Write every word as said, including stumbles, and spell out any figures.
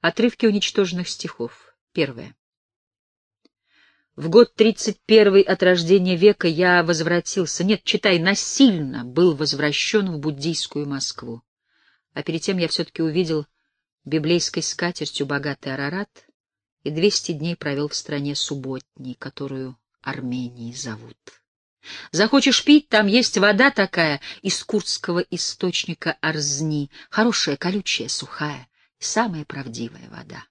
Отрывки уничтоженных стихов. Первое. В год тридцать первый от рождения века я возвратился, нет, читай, насильно был возвращен в буддийскую Москву. А перед тем я все-таки увидел библейской скатертью богатый Арарат и двести дней провел в стране субботней, которую Арменией зовут. Захочешь пить, там есть вода такая из курдского источника Арзни, хорошая, колючая, сухая, самая правдивая вода.